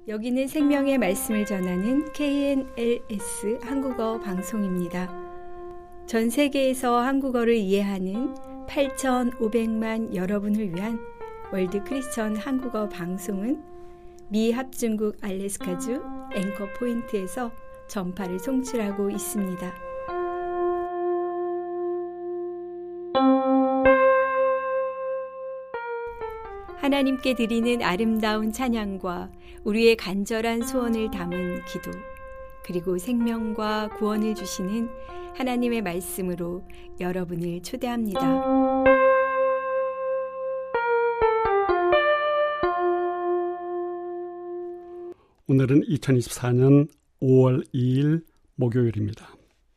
여기는 생명의 말씀을 전하는 KNLS 한국어 방송입니다. 전 세계에서 한국어를 이해하는 8,500만 여러분을 위한 월드 크리스천 한국어 방송은 미 합중국 알래스카주 앵커 포인트에서 전파를 송출하고 있습니다. 하나님께 드리는 아름다운 찬양과 우리의 간절한 소원을 담은 기도, 그리고 생명과 구원을 주시는 하나님의 말씀으로 여러분을 초대합니다. 오늘은 2024년 5월 2일 목요일입니다.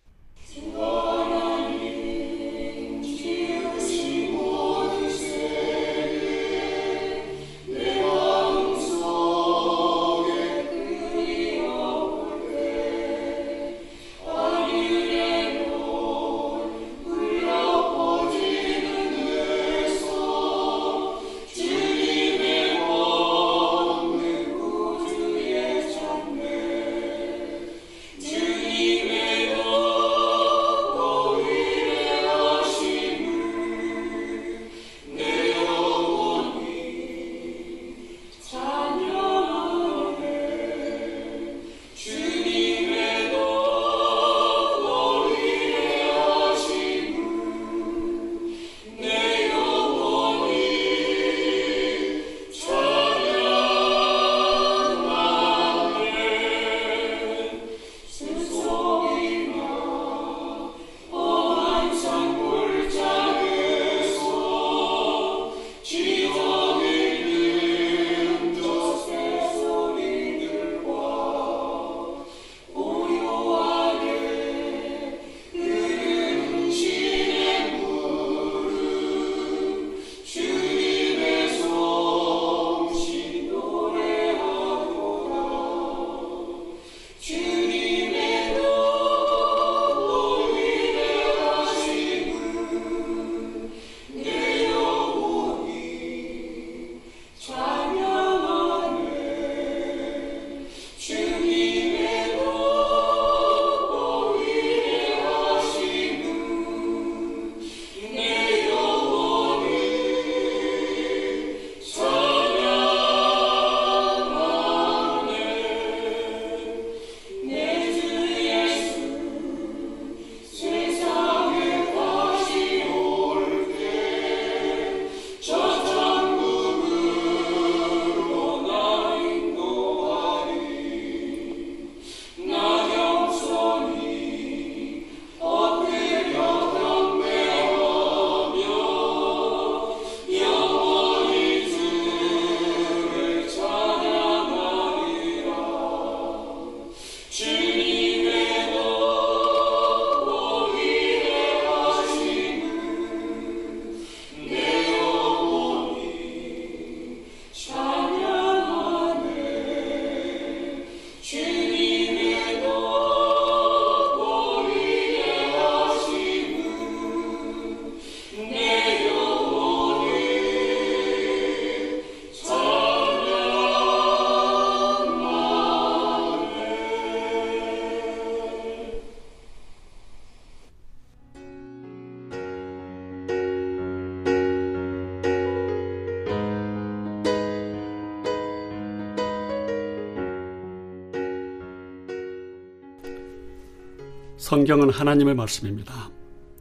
성경은 하나님의 말씀입니다.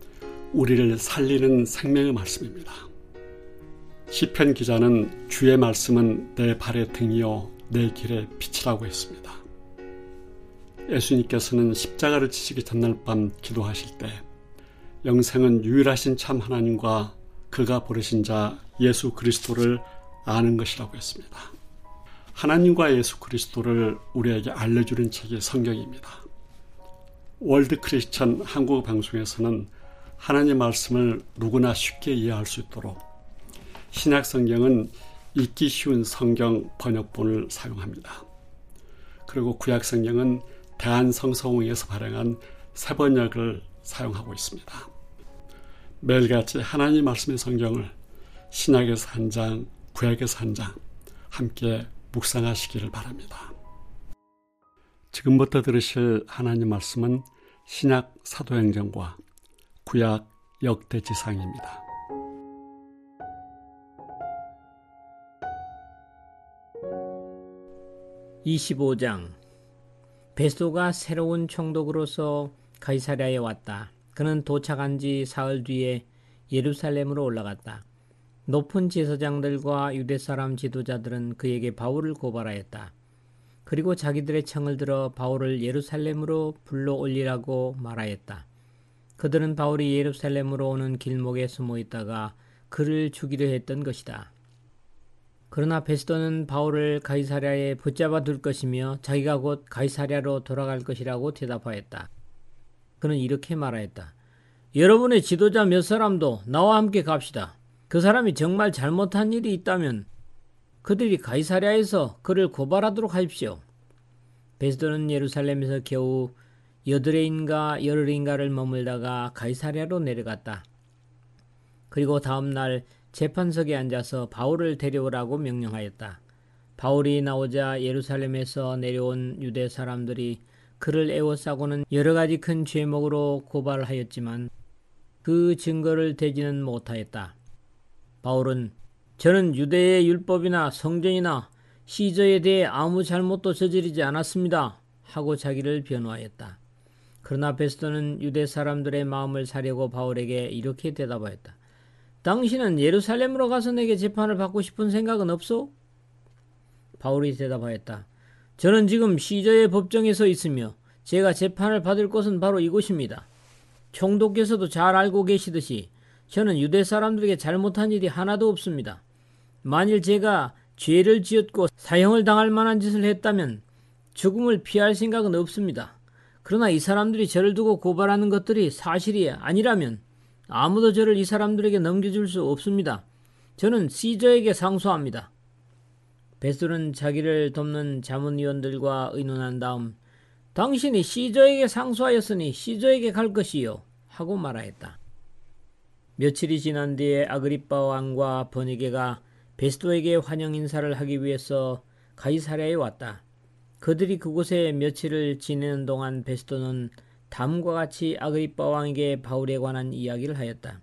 우리를 살리는 생명의 말씀입니다. 시편 기자는 주의 말씀은 내 발의 등이요 내 길의 빛이라고 했습니다. 예수님께서는 십자가를 지시기 전날 밤 기도하실 때 영생은 유일하신 참 하나님과 그가 보내신 자 예수 그리스도를 아는 것이라고 했습니다. 하나님과 예수 그리스도를 우리에게 알려주는 책이 성경입니다. 월드 크리스천 한국어 방송에서는 하나님의 말씀을 누구나 쉽게 이해할 수 있도록 신약 성경은 읽기 쉬운 성경 번역본을 사용합니다. 그리고 구약 성경은 대한성서공회에서 발행한 새 번역을 사용하고 있습니다. 매일같이 하나님 말씀의 성경을 신약에서 한 장, 구약에서 한 장 함께 묵상하시기를 바랍니다. 지금부터 들으실 하나님 말씀은 신약 사도행전과 구약 역대지상입니다. (25장) 베스도가 새로운 총독으로서 가이사랴에 왔다. 그는 도착한 지 사흘 뒤에 예루살렘으로 올라갔다. 높은 제사장들과 유대 사람 지도자들은 그에게 바울을 고발하였다. 그리고 자기들의 청을 들어 바울을 예루살렘으로 불러올리라고 말하였다. 그들은 바울이 예루살렘으로 오는 길목에 숨어 있다가 그를 죽이려 했던 것이다. 그러나 베스도는 바울을 가이사랴에 붙잡아 둘 것이며 자기가 곧 가이사랴로 돌아갈 것이라고 대답하였다. 그는 이렇게 말하였다. 여러분의 지도자 몇 사람도 나와 함께 갑시다. 그 사람이 정말 잘못한 일이 있다면 그들이 가이사랴에서 그를 고발하도록 하십시오. 베스도는 예루살렘에서 겨우 8일인가 열흘인가를 머물다가 가이사랴로 내려갔다. 그리고 다음 날 재판석에 앉아서 바울을 데려오라고 명령하였다. 바울이 나오자 예루살렘에서 내려온 유대 사람들이 그를 애워싸고는 여러 가지 큰 죄목으로 고발하였지만 그 증거를 대지는 못하였다. 바울은 저는 유대의 율법이나 성전이나 시저에 대해 아무 잘못도 저지르지 않았습니다 하고 자기를 변호하였다. 그러나 베스도는 유대 사람들의 마음을 사려고 바울에게 이렇게 대답하였다. 당신은 예루살렘으로 가서 내게 재판을 받고 싶은 생각은 없소? 바울이 대답하였다. 저는 지금 시저의 법정에 서 있으며 제가 재판을 받을 곳은 바로 이곳입니다. 총독께서도 잘 알고 계시듯이 저는 유대 사람들에게 잘못한 일이 하나도 없습니다. 만일 제가 죄를 지었고 사형을 당할 만한 짓을 했다면 죽음을 피할 생각은 없습니다. 그러나 이 사람들이 저를 두고 고발하는 것들이 사실이 아니라면 아무도 저를 이 사람들에게 넘겨줄 수 없습니다. 저는 시저에게 상소합니다. 베스도는 자기를 돕는 자문위원들과 의논한 다음 당신이 시저에게 상소하였으니 시저에게 갈 것이요 하고 말하였다. 며칠이 지난 뒤에 아그리빠 왕과 버니게가 베스도에게 환영 인사를 하기 위해서 가이사랴에 왔다. 그들이 그곳에 며칠을 지내는 동안 베스도는 다음과 같이 아그리빠 왕에게 바울에 관한 이야기를 하였다.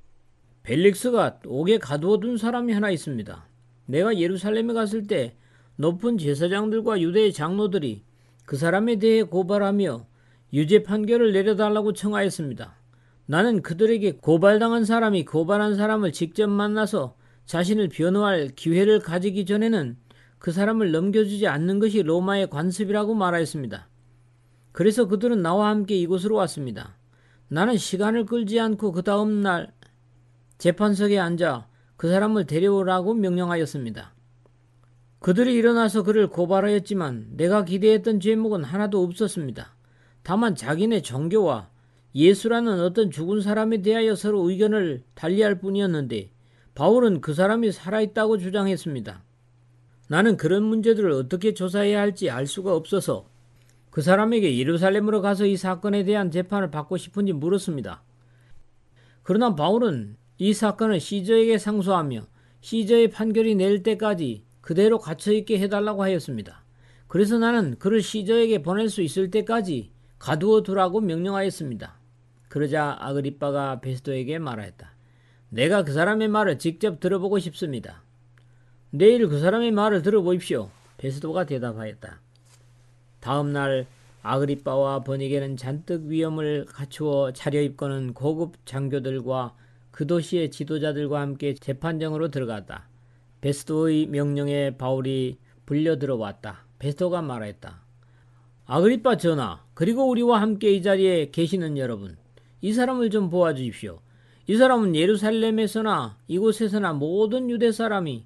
벨릭스가 옥에 가두어둔 사람이 하나 있습니다. 내가 예루살렘에 갔을 때 높은 제사장들과 유대의 장로들이 그 사람에 대해 고발하며 유죄 판결을 내려달라고 청하였습니다. 나는 그들에게 고발당한 사람이 고발한 사람을 직접 만나서 자신을 변호할 기회를 가지기 전에는 그 사람을 넘겨주지 않는 것이 로마의 관습이라고 말하였습니다. 그래서 그들은 나와 함께 이곳으로 왔습니다. 나는 시간을 끌지 않고 그 다음 날 재판석에 앉아 그 사람을 데려오라고 명령하였습니다. 그들이 일어나서 그를 고발하였지만 내가 기대했던 죄목은 하나도 없었습니다. 다만 자기네 종교와 예수라는 어떤 죽은 사람에 대하여 서로 의견을 달리할 뿐이었는데 바울은 그 사람이 살아있다고 주장했습니다. 나는 그런 문제들을 어떻게 조사해야 할지 알 수가 없어서 그 사람에게 예루살렘으로 가서 이 사건에 대한 재판을 받고 싶은지 물었습니다. 그러나 바울은 이 사건을 시저에게 상소하며 시저의 판결이 내릴 때까지 그대로 갇혀있게 해달라고 하였습니다. 그래서 나는 그를 시저에게 보낼 수 있을 때까지 가두어 두라고 명령하였습니다. 그러자 아그리빠가 베스도에게 말하였다. 내가 그 사람의 말을 직접 들어보고 싶습니다. 내일 그 사람의 말을 들어보십시오. 베스도가 대답하였다. 다음 날 아그리빠와 버니게는 잔뜩 위엄을 갖추어 차려입고는 고급 장교들과 그 도시의 지도자들과 함께 재판정으로 들어갔다. 베스도의 명령에 바울이 불려 들어왔다. 베스도가 말했다. 아그리빠 전하, 그리고 우리와 함께 이 자리에 계시는 여러분, 이 사람을 좀 보아주십시오. 이 사람은 예루살렘에서나 이곳에서나 모든 유대 사람이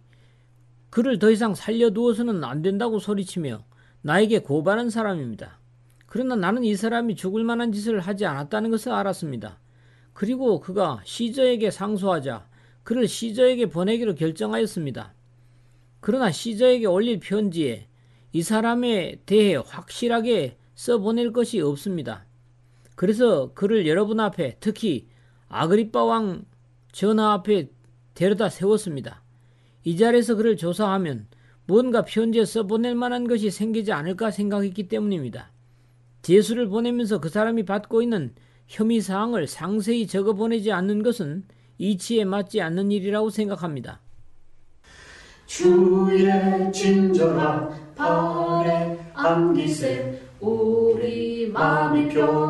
그를 더 이상 살려두어서는 안 된다고 소리치며 나에게 고발한 사람입니다. 그러나 나는 이 사람이 죽을 만한 짓을 하지 않았다는 것을 알았습니다. 그리고 그가 시저에게 상소하자 그를 시저에게 보내기로 결정하였습니다. 그러나 시저에게 올릴 편지에 이 사람에 대해 확실하게 써보낼 것이 없습니다. 그래서 그를 여러분 앞에, 특히 아그리빠 왕 전하 앞에 데려다 세웠습니다. 이 자리에서 그를 조사하면 뭔가 편지에 써보낼 만한 것이 생기지 않을까 생각했기 때문입니다. 제수를 보내면서 그 사람이 받고 있는 혐의사항을 상세히 적어보내지 않는 것은 이치에 맞지 않는 일이라고 생각합니다. 주의 친절한 발에 안기세 우리 마음이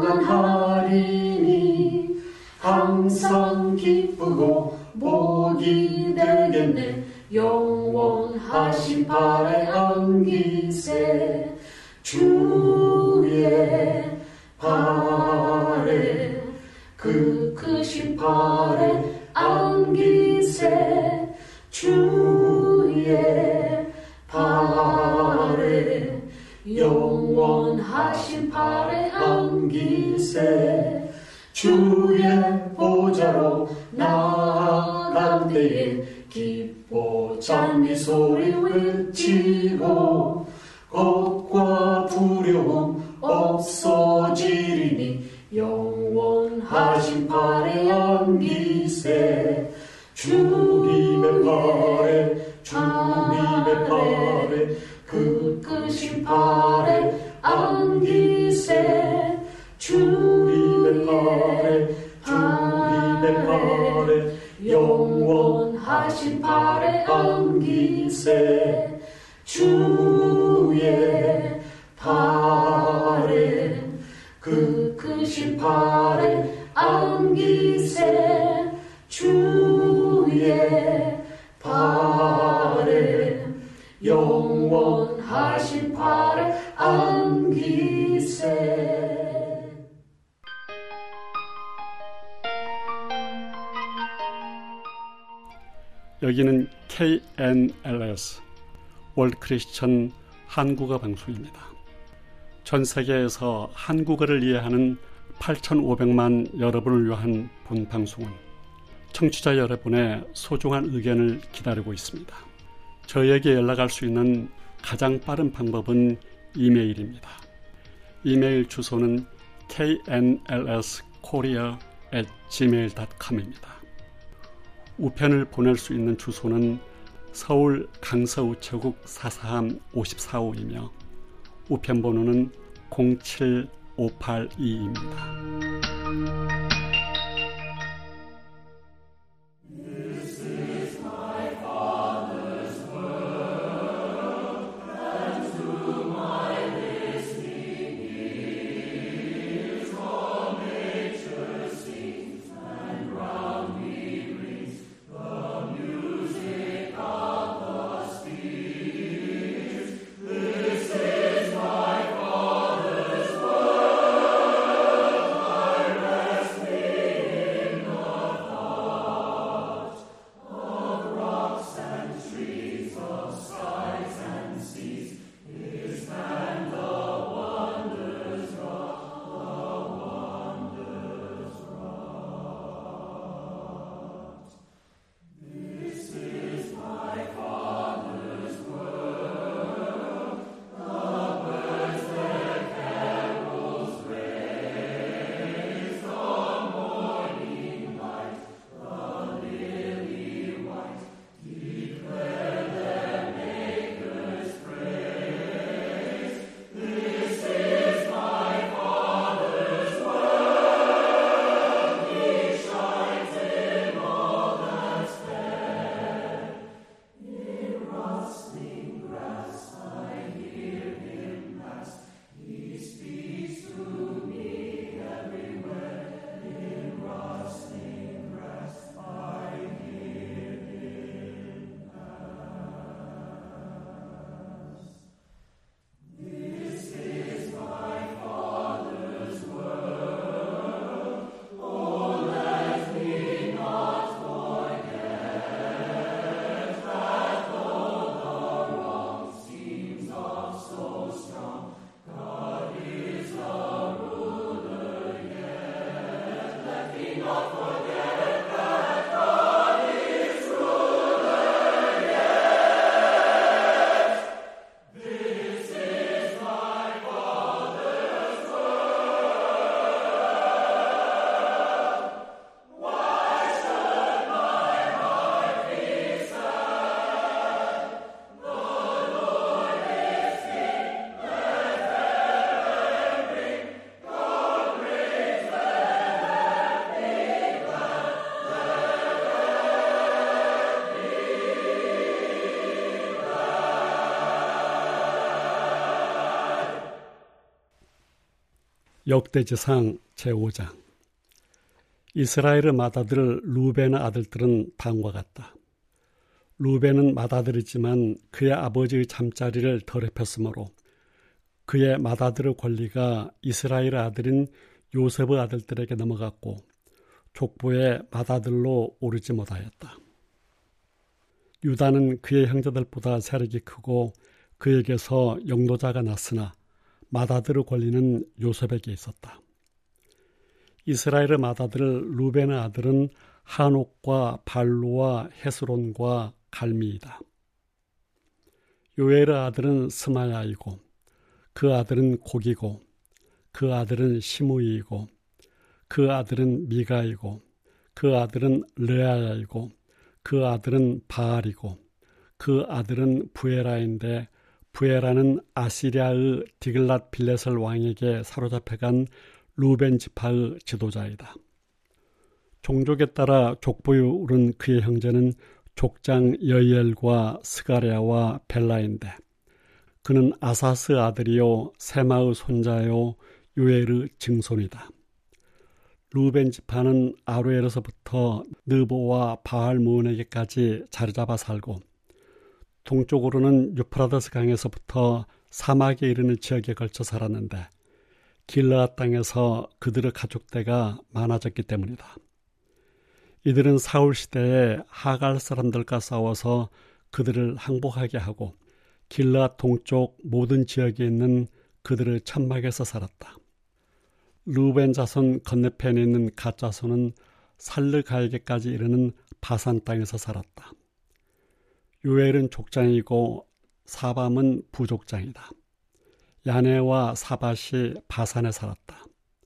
평안하리니 항상 기쁘고 복이 되겠네 영원하신 발에 안기세 주의 발에 그 크신 발에 안기세 주의 발에 영원하신 발에 안기세 주의 보좌로 나아갈 때에 기뻐 찬미 소리 외치고 겁과 두려움 없어지리니 영원하신 발에 안기세 주님의 발에 주님의 발에 그 크신 발에 안기세 주님의 발에 주님의 발에 영원하신 발에 안기세 주의 발에 그 크신 발에 안기세 주의 발에 영원하신 발에 안기세 여기는 KNLS 월드 크리스천 한국어 방송입니다. 전 세계에서 한국어를 이해하는 8,500만 여러분을 위한 본 방송은 청취자 여러분의 소중한 의견을 기다리고 있습니다. 저희에게 연락할 수 있는 가장 빠른 방법은 이메일입니다. 이메일 주소는 knlskorea@gmail.com입니다. 우편을 보낼 수 있는 주소는 서울 강서우체국 443-5455이며 우편번호는 07582입니다. 역대지상 제5장. 이스라엘의 맏아들 루벤의 아들들은 다음과 같다. 루벤은 맏아들이지만 그의 아버지의 잠자리를 더럽혔으므로 그의 맏아들의 권리가 이스라엘의 아들인 요셉의 아들들에게 넘어갔고 족보의 맏아들로 오르지 못하였다. 유다는 그의 형제들보다 세력이 크고 그에게서 영도자가 났으나 맏아들의 권리는 요셉에게 있었다. 이스라엘의 맏아들 루벤의 아들은 한옥과 발루와 헤스론과 갈미이다. 요엘의 아들은 스마야이고 그 아들은 고기고 그 아들은 시므이이고 그 아들은 미가이고 그 아들은 르아야이고 그 아들은 바알이고 그 아들은 부에라인데 부에라는 아시리아의 디글랏 빌레셀 왕에게 사로잡혀간 루벤 지파의 지도자이다. 종족에 따라 족보에 오른 그의 형제는 족장 여이엘과 스가랴와 벨라인데 그는 아사스 아들이요 세마의 손자요 요엘의 증손이다. 루벤 지파는 아루엘에서부터 느보와 바알무온에게까지 자리잡아 살고 동쪽으로는 유프라데스 강에서부터 사막에 이르는 지역에 걸쳐 살았는데 길르앗 땅에서 그들의 가족대가 많아졌기 때문이다. 이들은 사울 시대에 하갈 사람들과 싸워서 그들을 항복하게 하고 길르앗 동쪽 모든 지역에 있는 그들의 천막에서 살았다. 루벤 자손 건너편에 있는 갓 자손은 살르가에게까지 이르는 바산 땅에서 살았다. 요엘은 족장이고 사밤은 부족장이다. 야네와 사밧이 바산에 살았다.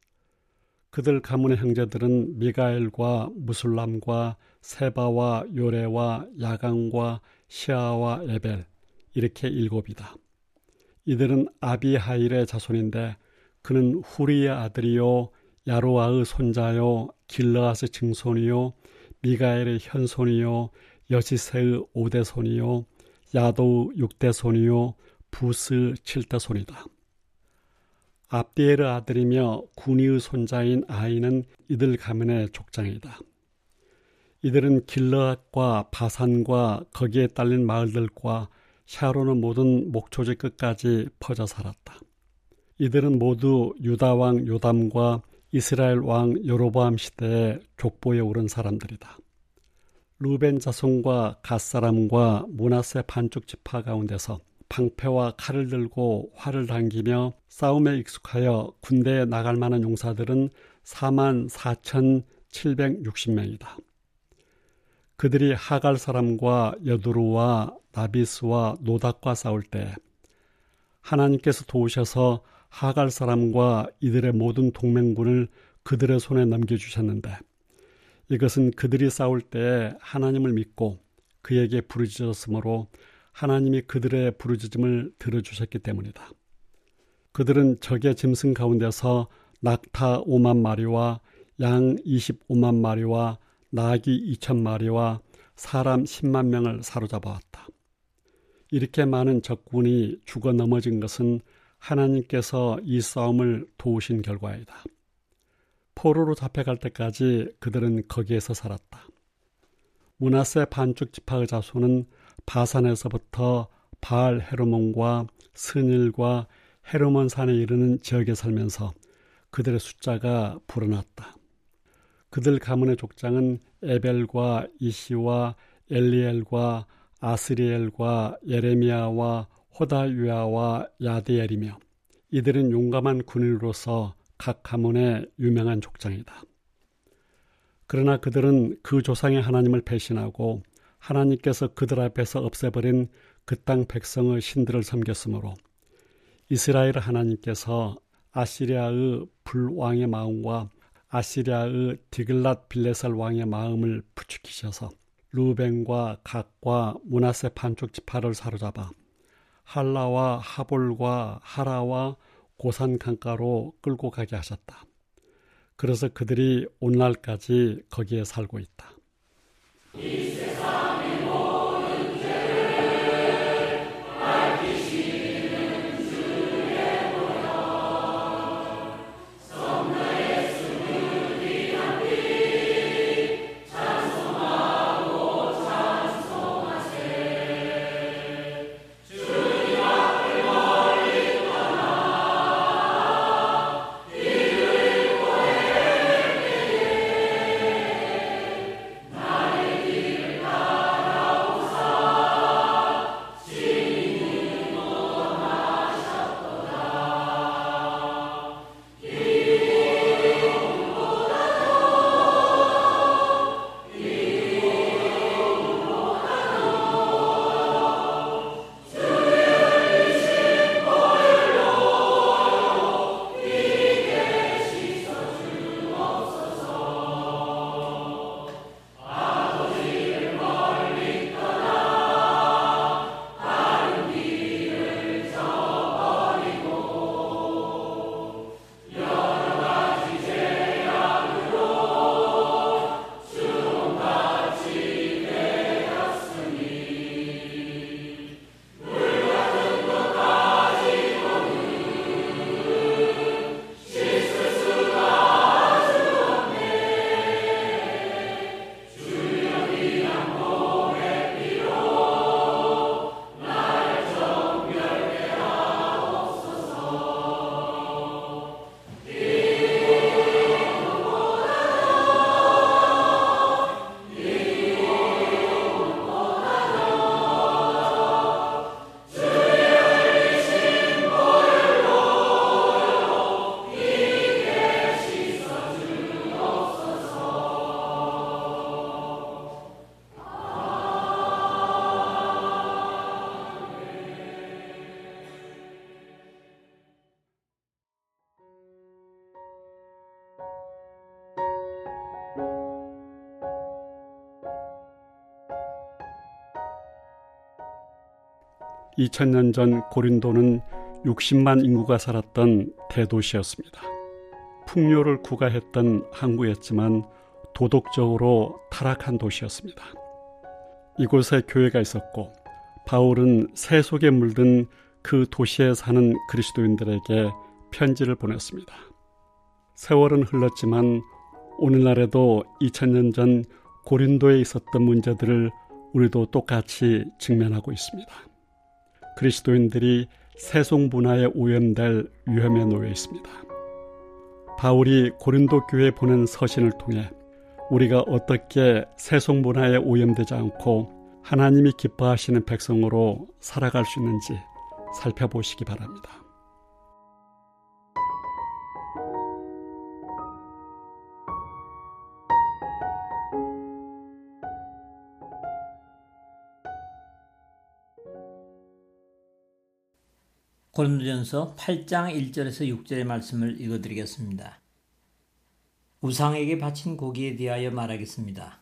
그들 가문의 형제들은 미가엘과 무술람과 세바와 요레와 야강과 시아와 에벨 이렇게 7이다. 이들은 아비하일의 자손인데 그는 후리의 아들이요 야로아의 손자요 길르앗의 증손이요 미가엘의 현손이요 여시세의 5대손이요 야도의 6대손이요 부스 7대손이다. 압디엘의 아들이며 구니의 손자인 아이는 이들 가문의 족장이다. 이들은 길르앗과 바산과 거기에 딸린 마을들과 샤론의 모든 목초지 끝까지 퍼져 살았다. 이들은 모두 유다 왕 요담과 이스라엘 왕 여로보암 시대에 족보에 오른 사람들이다. 루벤 자손과 갓 사람과 므낫세 반쪽 지파 가운데서 방패와 칼을 들고 활을 당기며 싸움에 익숙하여 군대에 나갈 만한 용사들은 44,760명이다. 그들이 하갈 사람과 여두루와 나비스와 노닥과 싸울 때 하나님께서 도우셔서 하갈 사람과 이들의 모든 동맹군을 그들의 손에 넘겨주셨는데 이것은 그들이 싸울 때 하나님을 믿고 그에게 부르짖었으므로 하나님이 그들의 부르짖음을 들어주셨기 때문이다. 그들은 적의 짐승 가운데서 낙타 5만 마리와 양 25만 마리와 나귀 2천 마리와 사람 10만 명을 사로잡아왔다. 이렇게 많은 적군이 죽어 넘어진 것은 하나님께서 이 싸움을 도우신 결과이다. 포로로 잡혀갈 때까지 그들은 거기에서 살았다. 므낫세 반쪽 지파의 자손은 바산에서부터 바알 헤르몬과 스닐과 헤르몬 산에 이르는 지역에 살면서 그들의 숫자가 불어났다. 그들 가문의 족장은 에벨과 이시와 엘리엘과 아스리엘과 예레미야와 호다유야와 야디엘이며 이들은 용감한 군인으로서 각 가문의 유명한 족장이다. 그러나 그들은 그 조상의 하나님을 배신하고 하나님께서 그들 앞에서 없애버린 그 땅 백성의 신들을 섬겼으므로 이스라엘 하나님께서 아시리아의 불왕의 마음과 아시리아의 디글랏 빌레살 왕의 마음을 부추기셔서 루벤과 갓과 므낫세 반쪽 지파를 사로잡아 할라와 하볼과 하라와 고산 강가로 끌고 가게 하셨다. 그래서 그들이 오늘날까지 거기에 살고 있다. 이 세상의 모든 죄를 밝히시는 주의 보혈 2000년 전 고린도는 60만 인구가 살았던 대도시였습니다. 풍요를 구가했던 항구였지만 도덕적으로 타락한 도시였습니다. 이곳에 교회가 있었고 바울은 새 속에 물든 그 도시에 사는 그리스도인들에게 편지를 보냈습니다. 세월은 흘렀지만 오늘날에도 2000년 전 고린도에 있었던 문제들을 우리도 똑같이 직면하고 있습니다. 그리스도인들이 세속 문화에 오염될 위험에 놓여 있습니다. 바울이 고린도 교회에 보낸 서신을 통해 우리가 어떻게 세속 문화에 오염되지 않고 하나님이 기뻐하시는 백성으로 살아갈 수 있는지 살펴보시기 바랍니다. 고린도전서 8장 1절에서 6절의 말씀을 읽어드리겠습니다. 우상에게 바친 고기에 대하여 말하겠습니다.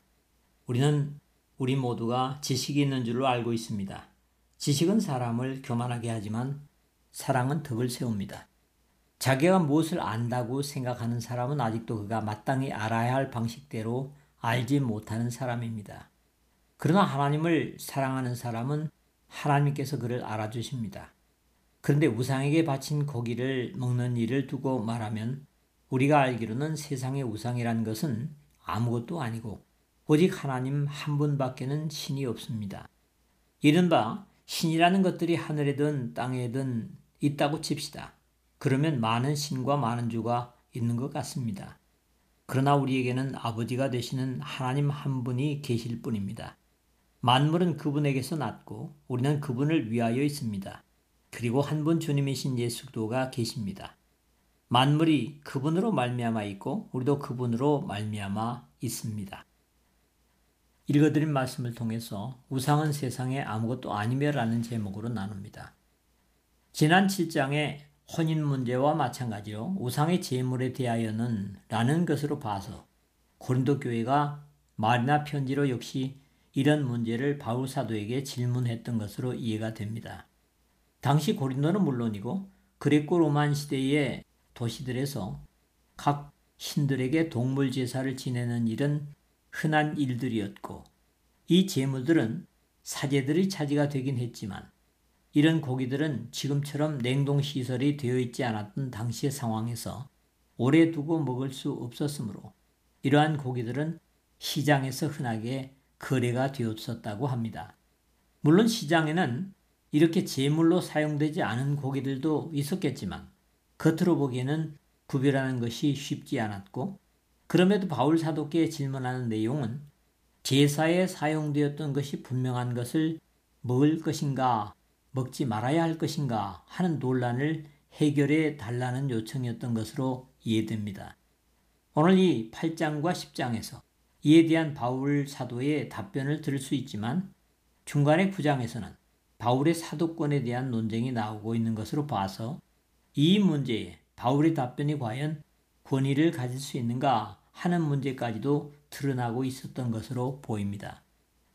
우리 모두가 지식이 있는 줄로 알고 있습니다. 지식은 사람을 교만하게 하지만 사랑은 덕을 세웁니다. 자기가 무엇을 안다고 생각하는 사람은 아직도 그가 마땅히 알아야 할 방식대로 알지 못하는 사람입니다. 그러나 하나님을 사랑하는 사람은 하나님께서 그를 알아주십니다. 그런데 우상에게 바친 고기를 먹는 일을 두고 말하면 우리가 알기로는 세상의 우상이란 것은 아무것도 아니고 오직 하나님 한 분밖에는 신이 없습니다. 이른바 신이라는 것들이 하늘에든 땅에든 있다고 칩시다. 그러면 많은 신과 많은 주가 있는 것 같습니다. 그러나 우리에게는 아버지가 되시는 하나님 한 분이 계실 뿐입니다. 만물은 그분에게서 났고 우리는 그분을 위하여 있습니다. 그리고 한 분 주님이신 예수 그리스도가 계십니다. 만물이 그분으로 말미암아 있고 우리도 그분으로 말미암아 있습니다. 읽어드린 말씀을 통해서 우상은 세상에 아무것도 아니며라는 제목으로 나눕니다. 지난 7장의 혼인 문제와 마찬가지로 우상의 제물에 대하여는 라는 것으로 봐서 고린도 교회가 말이나 편지로 역시 이런 문제를 바울 사도에게 질문했던 것으로 이해가 됩니다. 당시 고린도는 물론이고 그리고 로만 시대의 도시들에서 각 신들에게 동물 제사를 지내는 일은 흔한 일들이었고 이 제물들은 사제들의 차지가 되긴 했지만 이런 고기들은 지금처럼 냉동시설이 되어 있지 않았던 당시의 상황에서 오래 두고 먹을 수 없었으므로 이러한 고기들은 시장에서 흔하게 거래가 되었었다고 합니다. 물론 시장에는 이렇게 제물로 사용되지 않은 고기들도 있었겠지만 겉으로 보기에는 구별하는 것이 쉽지 않았고 그럼에도 바울 사도께 질문하는 내용은 제사에 사용되었던 것이 분명한 것을 먹을 것인가 먹지 말아야 할 것인가 하는 논란을 해결해 달라는 요청이었던 것으로 이해됩니다. 오늘 이 8장과 10장에서 이에 대한 바울 사도의 답변을 들을 수 있지만 중간의 9장에서는 바울의 사도권에 대한 논쟁이 나오고 있는 것으로 봐서 이 문제에 바울의 답변이 과연 권위를 가질 수 있는가 하는 문제까지도 드러나고 있었던 것으로 보입니다.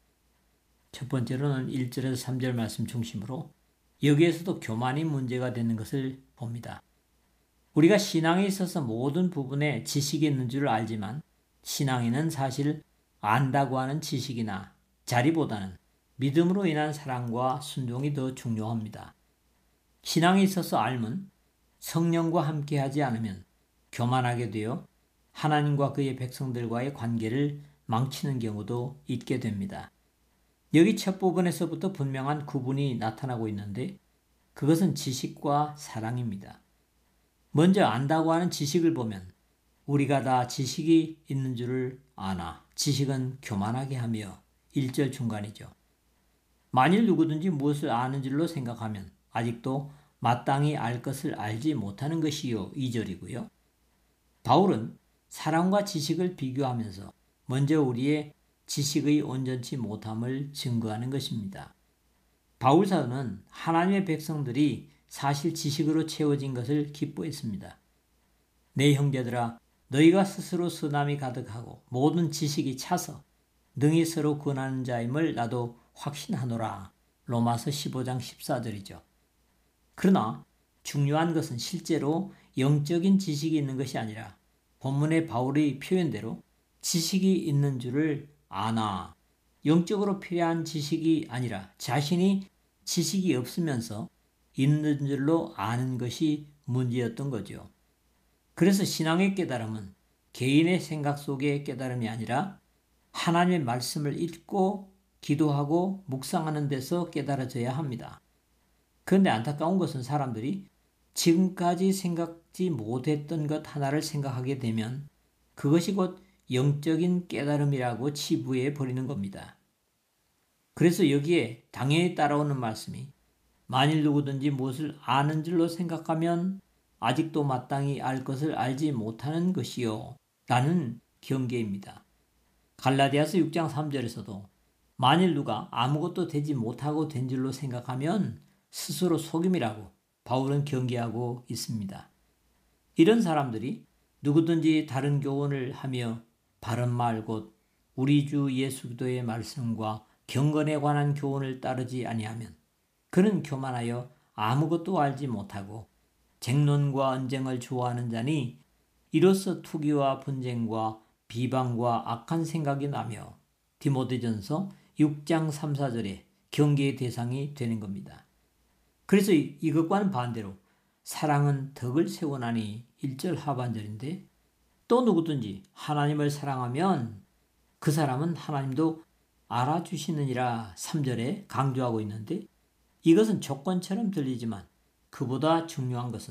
첫 번째로는 1절에서 3절 말씀 중심으로 여기에서도 교만이 문제가 되는 것을 봅니다. 우리가 신앙에 있어서 모든 부분에 지식이 있는 줄 알지만 신앙에는 사실 안다고 하는 지식이나 자리보다는 믿음으로 인한 사랑과 순종이 더 중요합니다. 신앙에 있어서 알면 성령과 함께하지 않으면 교만하게 되어 하나님과 그의 백성들과의 관계를 망치는 경우도 있게 됩니다. 여기 첫 부분에서부터 분명한 구분이 나타나고 있는데 그것은 지식과 사랑입니다. 먼저 안다고 하는 지식을 보면 우리가 다 지식이 있는 줄을 아나 지식은 교만하게 하며 1절 중간이죠. 만일 누구든지 무엇을 아는 줄로 생각하면 아직도 마땅히 알 것을 알지 못하는 것이요 2절이고요. 바울은 사랑과 지식을 비교하면서 먼저 우리의 지식의 온전치 못함을 증거하는 것입니다. 바울 사도는 하나님의 백성들이 사실 지식으로 채워진 것을 기뻐했습니다. 내 형제들아 너희가 스스로 선함이 가득하고 모든 지식이 차서 능히 서로 권하는 자임을 나도 확신하노라. 로마서 15장 14절이죠. 그러나 중요한 것은 실제로 영적인 지식이 있는 것이 아니라 본문의 바울의 표현대로 지식이 있는 줄을 아나, 영적으로 필요한 지식이 아니라 자신이 지식이 없으면서 있는 줄로 아는 것이 문제였던 거죠. 그래서 신앙의 깨달음은 개인의 생각 속의 깨달음이 아니라 하나님의 말씀을 읽고 기도하고 묵상하는 데서 깨달아져야 합니다. 그런데 안타까운 것은 사람들이 지금까지 생각지 못했던 것 하나를 생각하게 되면 그것이 곧 영적인 깨달음이라고 치부해 버리는 겁니다. 그래서 여기에 당연히 따라오는 말씀이 만일 누구든지 무엇을 아는 줄로 생각하면 아직도 마땅히 알 것을 알지 못하는 것이요 라는 경계입니다. 갈라디아서 6장 3절에서도 만일 누가 아무것도 되지 못하고 된 줄로 생각하면 스스로 속임이라고 바울은 경계하고 있습니다. 이런 사람들이 누구든지 다른 교훈을 하며 바른 말 곧 우리 주 예수 그리스도의 말씀과 경건에 관한 교훈을 따르지 아니하면 그는 교만하여 아무것도 알지 못하고 쟁론과 언쟁을 좋아하는 자니 이로써 투기와 분쟁과 비방과 악한 생각이 나며 디모데전서 6장 3, 4절에 경계의 대상이 되는 겁니다. 그래서 이것과는 반대로 사랑은 덕을 세우나니 1절 하반절인데 또 누구든지 하나님을 사랑하면 그 사람은 하나님도 알아주시느니라 3절에 강조하고 있는데 이것은 조건처럼 들리지만 그보다 중요한 것은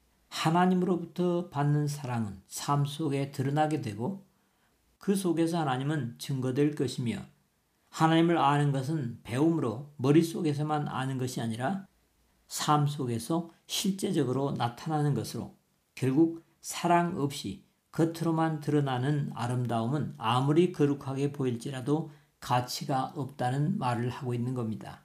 하나님으로부터 받는 사랑은 삶 속에 드러나게 되고 그 속에서 하나님은 증거될 것이며 하나님을 아는 것은 배움으로 머릿속에서만 아는 것이 아니라 삶 속에서 실제적으로 나타나는 것으로 결국 사랑 없이 겉으로만 드러나는 아름다움은 아무리 거룩하게 보일지라도 가치가 없다는 말을 하고 있는 겁니다.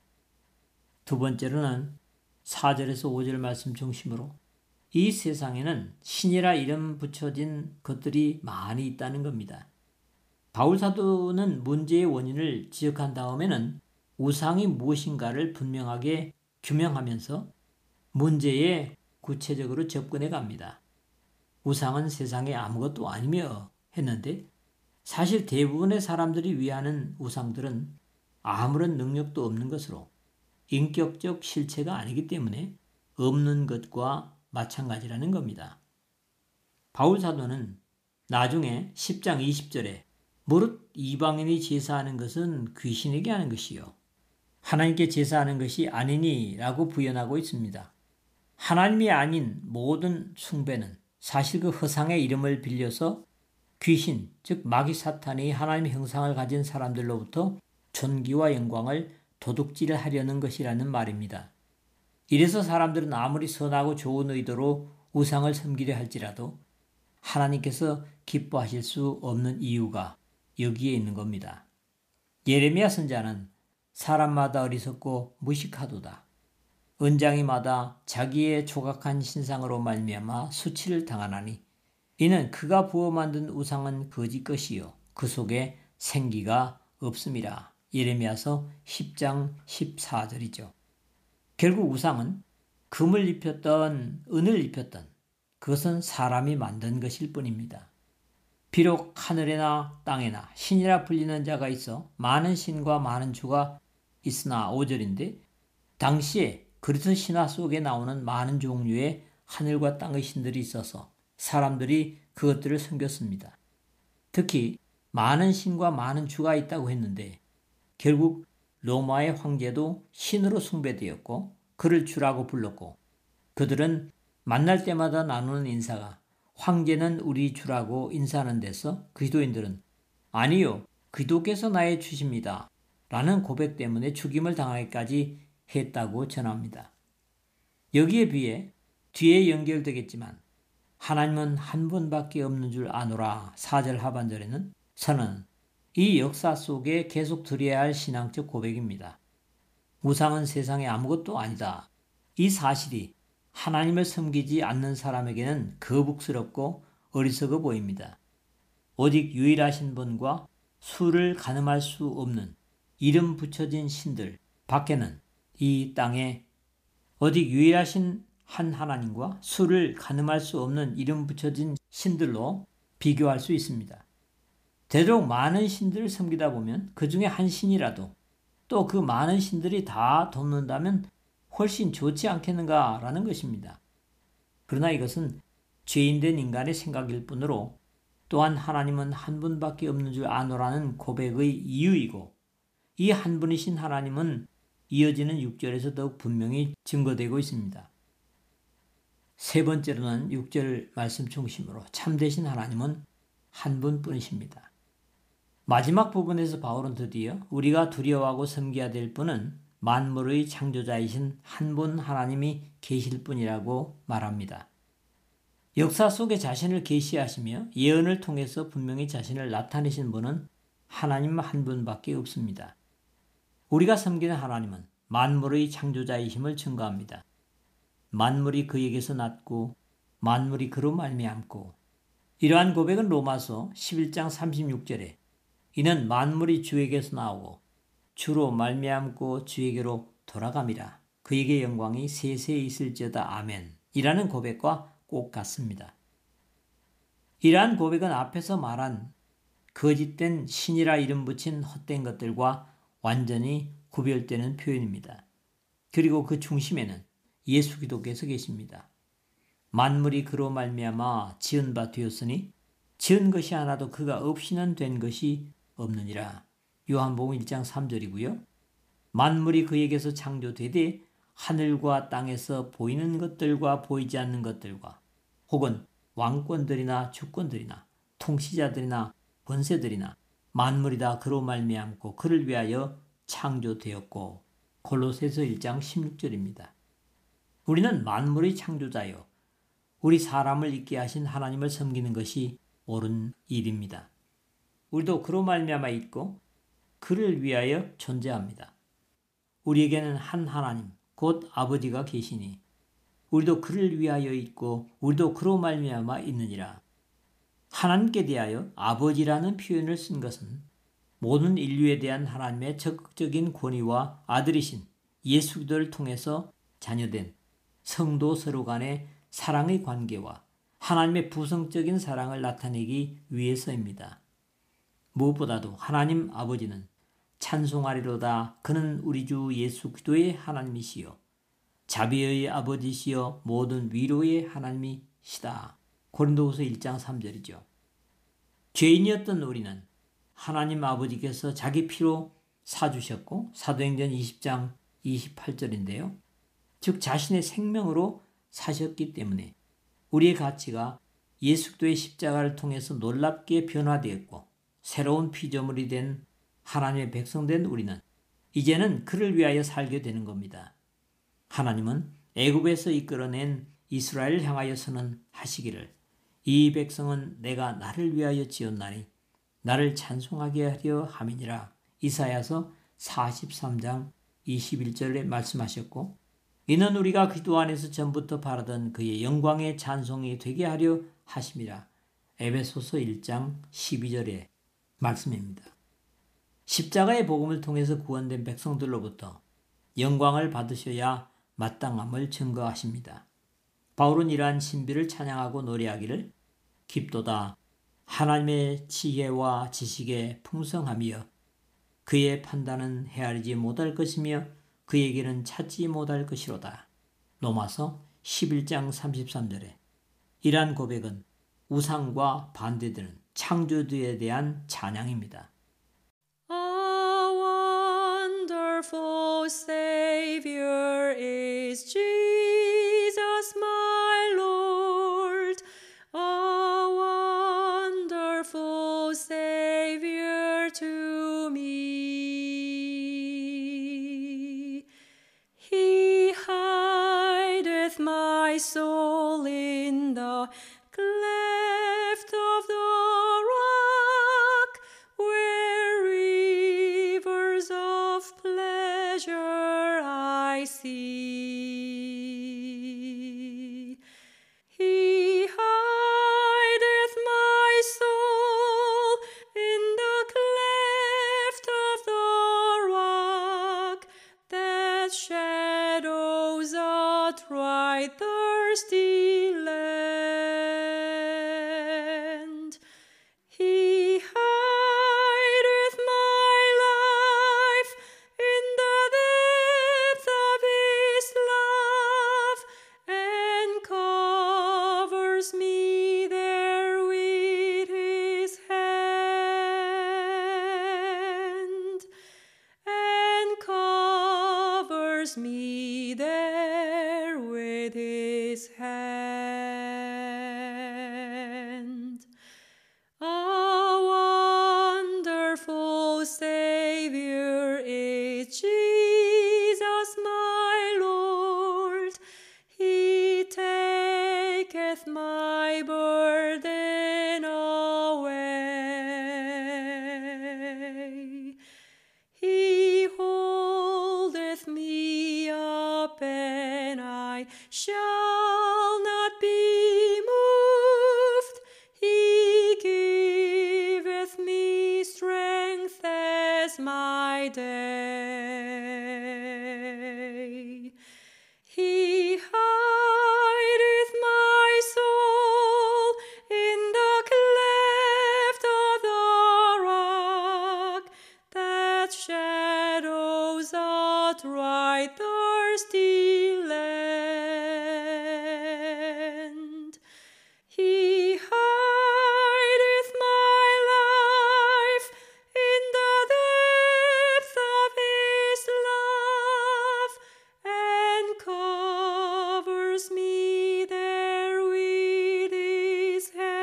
두 번째로는 4절에서 5절 말씀 중심으로 이 세상에는 신이라 이름 붙여진 것들이 많이 있다는 겁니다. 바울 사도는 문제의 원인을 지적한 다음에는 우상이 무엇인가를 분명하게 규명하면서 문제에 구체적으로 접근해 갑니다. 우상은 세상에 아무것도 아니며 했는데 사실 대부분의 사람들이 위하는 우상들은 아무런 능력도 없는 것으로 인격적 실체가 아니기 때문에 없는 것과 마찬가지라는 겁니다. 바울 사도는 나중에 10장 20절에 무릇 이방인이 제사하는 것은 귀신에게 하는 것이요 하나님께 제사하는 것이 아니니 라고 부연하고 있습니다. 하나님이 아닌 모든 숭배는 사실 그 허상의 이름을 빌려서 귀신, 즉 마귀 사탄이 하나님의 형상을 가진 사람들로부터 존귀와 영광을 도둑질하려는 것이라는 말입니다. 이래서 사람들은 아무리 선하고 좋은 의도로 우상을 섬기려 할지라도 하나님께서 기뻐하실 수 없는 이유가 여기에 있는 겁니다. 예레미야 선지자는 사람마다 어리석고 무식하도다. 언장이마다 자기의 조각한 신상으로 말미암아 수치를 당하나니 이는 그가 부어 만든 우상은 거짓 것이요 그 속에 생기가 없음이라. 예레미야서 10장 14절이죠. 결국 우상은 금을 입혔던 은을 입혔던 그것은 사람이 만든 것일 뿐입니다. 비록 하늘에나 땅에나 신이라 불리는 자가 있어 많은 신과 많은 주가 있으나 5절인데 당시에 그리스도 신화 속에 나오는 많은 종류의 하늘과 땅의 신들이 있어서 사람들이 그것들을 섬겼습니다. 특히 많은 신과 많은 주가 있다고 했는데 결국 로마의 황제도 신으로 숭배되었고 그를 주라고 불렀고 그들은 만날 때마다 나누는 인사가 황제는 우리 주라고 인사하는 데서 그리스도인들은 아니요 그리스도께서 나의 주십니다 라는 고백 때문에 죽임을 당하기까지 했다고 전합니다. 여기에 비해 뒤에 연결되겠지만 하나님은 한 분밖에 없는 줄 아노라 4절 하반절에는 선언 이 역사 속에 계속 드려야 할 신앙적 고백입니다. 우상은 세상에 아무것도 아니다. 이 사실이 하나님을 섬기지 않는 사람에게는 거북스럽고 어리석어 보입니다. 오직 유일하신 분과 수를 가늠할 수 없는 이름 붙여진 신들, 밖에는 이 땅에 어디 유일하신 한 하나님과 수를 가늠할 수 없는 이름 붙여진 신들로 비교할 수 있습니다. 되도록 많은 신들을 섬기다 보면 그 중에 한 신이라도 또 그 많은 신들이 다 돕는다면 훨씬 좋지 않겠는가라는 것입니다. 그러나 이것은 죄인된 인간의 생각일 뿐으로 또한 하나님은 한 분밖에 없는 줄 아노라는 고백의 이유이고 이 한 분이신 하나님은 이어지는 6절에서 더욱 분명히 증거되고 있습니다. 세 번째로는 6절 말씀 중심으로 참되신 하나님은 한 분뿐이십니다. 마지막 부분에서 바울은 드디어 우리가 두려워하고 섬겨야 될 분은 만물의 창조자이신 한 분 하나님이 계실 뿐이라고 말합니다. 역사 속에 자신을 계시하시며 예언을 통해서 분명히 자신을 나타내신 분은 하나님 한 분밖에 없습니다. 우리가 섬기는 하나님은 만물의 창조자이심을 증거합니다. 만물이 그에게서 났고 만물이 그로 말미암고 이러한 고백은 로마서 11장 36절에 이는 만물이 주에게서 나오고 주로 말미암고 주에게로 돌아감이라 그에게 영광이 세세에 있을지어다 아멘 이라는 고백과 꼭 같습니다. 이러한 고백은 앞에서 말한 거짓된 신이라 이름 붙인 헛된 것들과 완전히 구별되는 표현입니다. 그리고 그 중심에는 예수 그리스도께서 계십니다. 만물이 그로 말미암아 지은 바 되었으니 지은 것이 하나도 그가 없이는 된 것이 없느니라. 요한복음 1장 3절이고요. 만물이 그에게서 창조되되 하늘과 땅에서 보이는 것들과 보이지 않는 것들과 혹은 왕권들이나 주권들이나 통치자들이나 권세들이나 만물이 다 그로 말미암고 그를 위하여 창조되었고 골로새서 1장 16절입니다. 우리는 만물의 창조자요 우리 사람을 있게 하신 하나님을 섬기는 것이 옳은 일입니다. 우리도 그로 말미암아 있고 그를 위하여 존재합니다. 우리에게는 한 하나님 곧 아버지가 계시니 우리도 그를 위하여 있고 우리도 그로 말미암아 있느니라. 하나님께 대하여 아버지라는 표현을 쓴 것은 모든 인류에 대한 하나님의 적극적인 권위와 아들이신 예수 그리스도를 통해서 자녀된 성도 서로 간의 사랑의 관계와 하나님의 부성적인 사랑을 나타내기 위해서입니다. 무엇보다도 하나님 아버지는 찬송하리로다 그는 우리 주 예수 그리스도의 하나님이시요 자비의 아버지시여 모든 위로의 하나님이시다. 고린도후서 1장 3절이죠. 죄인이었던 우리는 하나님 아버지께서 자기 피로 사주셨고 사도행전 20장 28절인데요. 즉 자신의 생명으로 사셨기 때문에 우리의 가치가 예수 그리스도의 십자가를 통해서 놀랍게 변화되었고 새로운 피조물이 된 하나님의 백성된 우리는 이제는 그를 위하여 살게 되는 겁니다. 하나님은 애굽에서 이끌어낸 이스라엘을 향하여 선언하시기를 이 백성은 내가 나를 위하여 지었나니 나를 찬송하게 하려 함이니라. 이사야서 43장 21절에 말씀하셨고 이는 우리가 그리스도 안에서 전부터 바라던 그의 영광의 찬송이 되게 하려 하심이라. 에베소서 1장 12절의 말씀입니다. 십자가의 복음을 통해서 구원된 백성들로부터 영광을 받으셔야 마땅함을 증거하십니다. 바울은 이러한 신비를 찬양하고 노래하기를 깊도다 하나님의 지혜와 지식에 풍성하며 그의 판단은 헤아리지 못할 것이며 그에게는 찾지 못할 것이로다. 로마서 11장 33절에 이러한 고백은 우상과 반대되는 창조주에 대한 찬양입니다. Wonderful Savior is Jesus my Lord, a wonderful Savior to me. He hideth my soul in the cleft of the rock, where rivers of pleasure I see. He hideth my soul in the cleft of the rock, that covers me there with his hand. A wonderful Savior is Jesus my Lord. He taketh my burden away. He holdeth me up, and I shall not be moved. He giveth me strength as my day. He hideth my soul in the cleft of the rock, that shadows a dry, thirsty land. He hideth my life in the depth of his love, and covers me there with his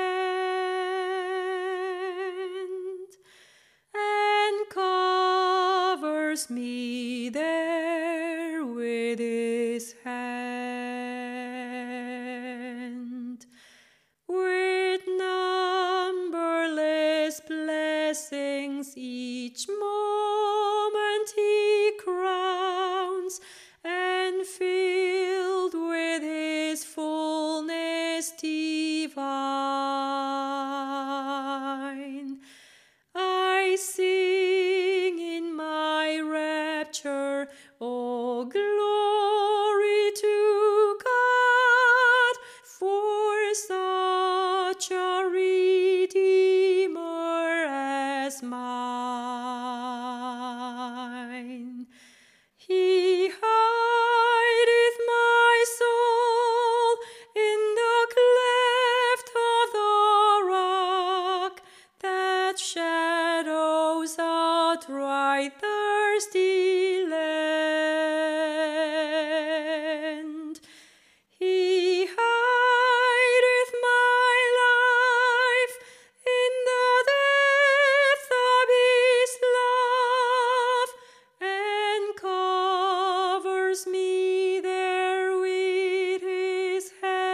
hand, and covers me there with his hand. With numberless blessings each moment he crowns, and filled with his fullness divine, I sing in my rapture, oh glory to God, for such a Redeemer as mine. He hideth my soul in the cleft of the rock, that shadows a dry, thirsty land. He hideth my life in the depth of his love, and covers me there with his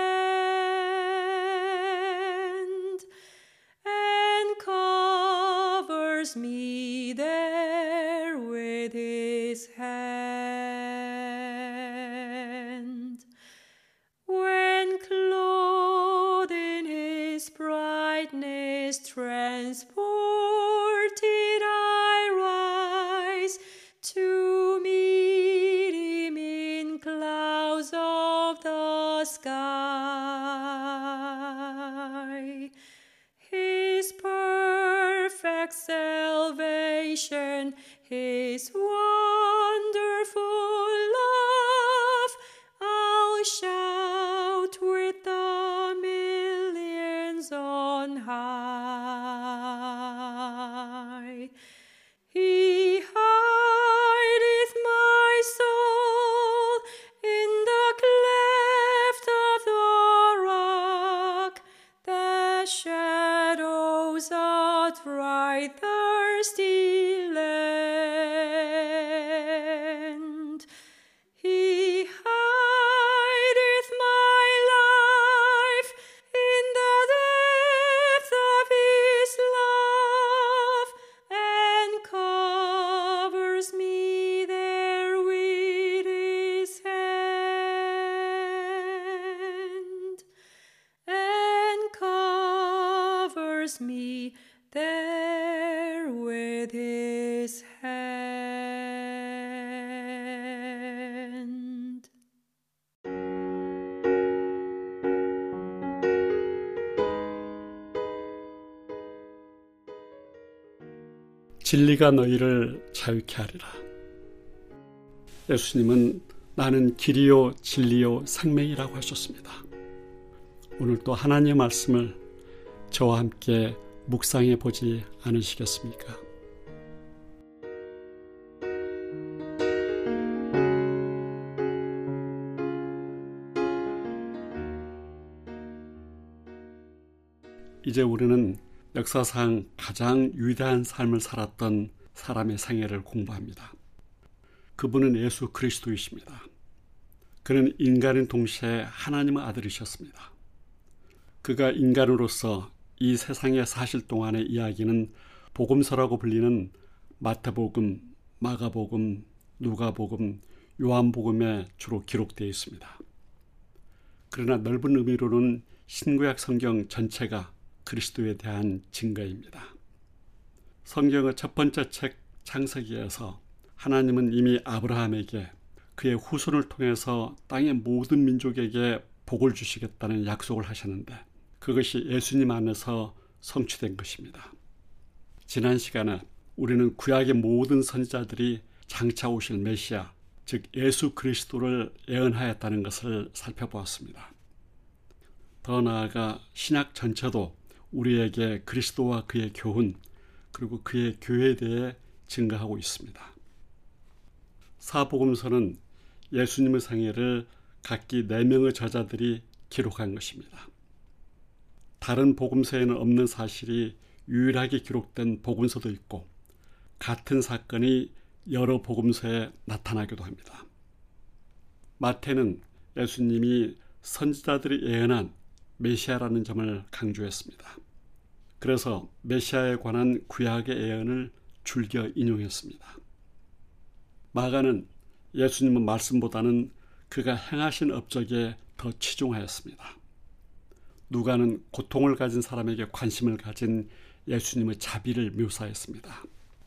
hand, and covers me there with his hand. When clothed in his brightness, transported I rise to meet him in clouds of the sky. His perfect salvation, his wonderful love, I'll shout with the millions on high. He hideth my soul in the cleft of the rock, that shadows a dry, thirsty land. He hideth my life in the depth of his love, and covers me there with his hand, and covers me there with his hand. 진리가 너희를 자유케 하리라. 예수님은 나는 길이요 진리요 생명이라고 하셨습니다. 오늘 또 하나님의 말씀을 저와 함께 묵상해 보지 않으시겠습니까? 이제 우리는 역사상 가장 위대한 삶을 살았던 사람의 생애를 공부합니다. 그분은 예수 그리스도이십니다. 그는 인간인 동시에 하나님의 아들이셨습니다. 그가 인간으로서 이 세상에 사실 동안의 이야기는 복음서라고 불리는 마태복음, 마가복음, 누가복음, 요한복음에 주로 기록되어 있습니다. 그러나 넓은 의미로는 신구약 성경 전체가 그리스도에 대한 증거입니다. 성경의 첫 번째 책 창세기에서 하나님은 이미 아브라함에게 그의 후손을 통해서 땅의 모든 민족에게 복을 주시겠다는 약속을 하셨는데 그것이 예수님 안에서 성취된 것입니다. 지난 시간에 우리는 구약의 모든 선지자들이 장차 오실 메시아, 즉 예수 그리스도를 예언하였다는 것을 살펴보았습니다. 더 나아가 신약 전체도 우리에게 그리스도와 그의 교훈, 그리고 그의 교회에 대해 증거하고 있습니다. 사복음서는 예수님의 생애를 각기 4명의 저자들이 기록한 것입니다. 다른 복음서에는 없는 사실이 유일하게 기록된 복음서도 있고 같은 사건이 여러 복음서에 나타나기도 합니다. 마태는 예수님이 선지자들이 예언한 메시아라는 점을 강조했습니다. 그래서 메시아에 관한 구약의 예언을 줄겨 인용했습니다. 마가는 예수님의 말씀보다는 그가 행하신 업적에 더 치중하였습니다. 누가는 고통을 가진 사람에게 관심을 가진 예수님의 자비를 묘사했습니다.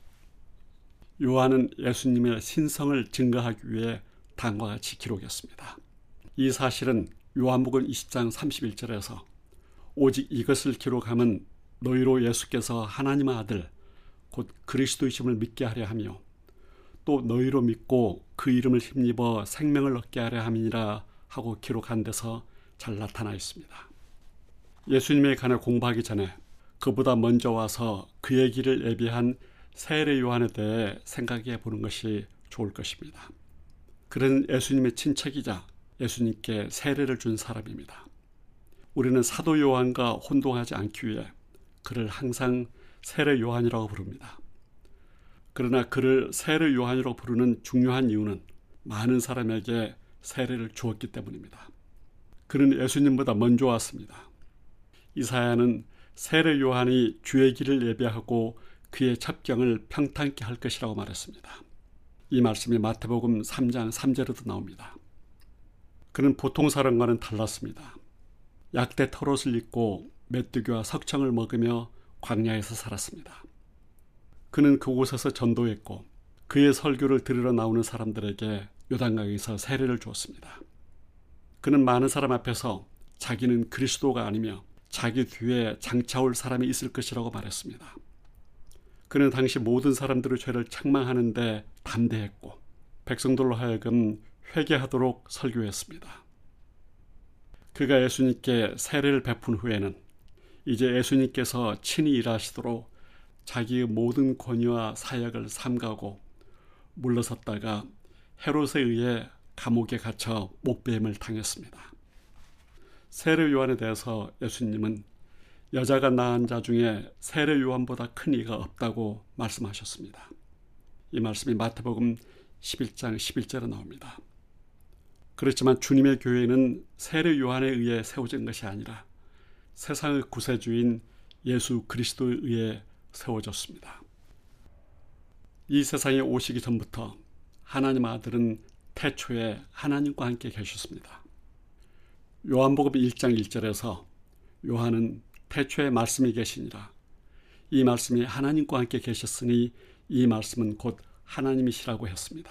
요한은 예수님의 신성을 증거하기 위해 다음과 같이 기록했습니다. 이 사실은 요한복음 20장 31절에서 오직 이것을 기록함은 너희로 예수께서 하나님의 아들 곧 그리스도이심을 믿게 하려 하며 또 너희로 믿고 그 이름을 힘입어 생명을 얻게 하려 함이니라 하고 기록한 데서 잘 나타나 있습니다. 예수님에 관해 공부하기 전에 그보다 먼저 와서 그의 길을 예비한 세례 요한에 대해 생각해 보는 것이 좋을 것입니다. 그는 예수님의 친척이자 예수님께 세례를 준 사람입니다. 우리는 사도 요한과 혼동하지 않기 위해 그를 항상 세례 요한이라고 부릅니다. 그러나 그를 세례 요한이라고 부르는 중요한 이유는 많은 사람에게 세례를 주었기 때문입니다. 그는 예수님보다 먼저 왔습니다. 이사야는 세례 요한이 주의 길을 예배하고 그의 첩경을 평탄케 할 것이라고 말했습니다. 이 말씀이 마태복음 3장 3절에도 나옵니다. 그는 보통 사람과는 달랐습니다. 약대 털옷을 입고 메뚜기와 석청을 먹으며 광야에서 살았습니다. 그는 그곳에서 전도했고 그의 설교를 들으러 나오는 사람들에게 요단강에서 세례를 주었습니다. 그는 많은 사람 앞에서 자기는 그리스도가 아니며 자기 뒤에 장차 올 사람이 있을 것이라고 말했습니다. 그는 당시 모든 사람들의 죄를 책망하는데 담대했고 백성들로 하여금 회개하도록 설교했습니다. 그가 예수님께 세례를 베푼 후에는 이제 예수님께서 친히 일하시도록 자기의 모든 권위와 사역을 삼가고 물러섰다가 헤롯에 의해 감옥에 갇혀 목배임을 당했습니다. 세례 요한에 대해서 예수님은 여자가 낳은 자 중에 세례 요한보다 큰 이가 없다고 말씀하셨습니다. 이 말씀이 마태복음 11장 11절에 나옵니다. 그렇지만 주님의 교회는 세례 요한에 의해 세워진 것이 아니라 세상의 구세주인 예수 그리스도에 의해 세워졌습니다. 이 세상에 오시기 전부터 하나님 아들은 태초에 하나님과 함께 계셨습니다. 요한복음 1장 1절에서 요한은 태초에 말씀이 계시니라. 이 말씀이 하나님과 함께 계셨으니 이 말씀은 곧 하나님이시라고 했습니다.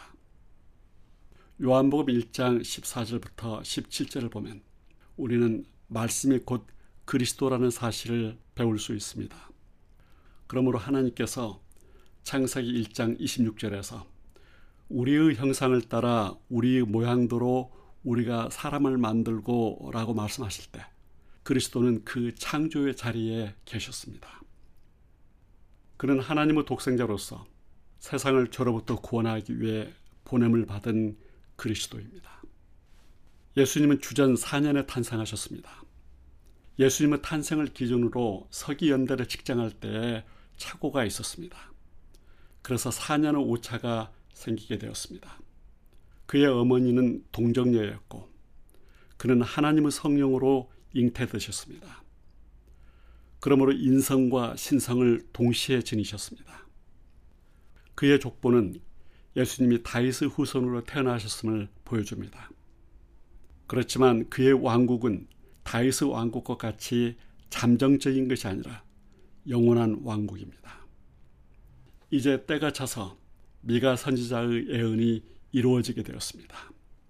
요한복음 1장 14절부터 17절을 보면 우리는 말씀이 곧 그리스도라는 사실을 배울 수 있습니다. 그러므로 하나님께서 창세기 1장 26절에서 우리의 형상을 따라 우리의 모양대로 우리가 사람을 만들고 라고 말씀하실 때 그리스도는 그 창조의 자리에 계셨습니다. 그는 하나님의 독생자로서 세상을 죄로부터 구원하기 위해 보냄을 받은 그리스도입니다. 예수님은 주전 4년에 탄생하셨습니다. 예수님의 탄생을 기준으로 서기연대를 측정할 때에 착오가 있었습니다. 그래서 4년의 오차가 생기게 되었습니다. 그의 어머니는 동정녀였고 그는 하나님의 성령으로 잉태되셨습니다. 그러므로 인성과 신성을 동시에 지니셨습니다. 그의 족보는 예수님이 다윗의 후손으로 태어나셨음을 보여줍니다. 그렇지만 그의 왕국은 다윗의 왕국과 같이 잠정적인 것이 아니라 영원한 왕국입니다. 이제 때가 차서 미가 선지자의 예언이 이루어지게 되었습니다.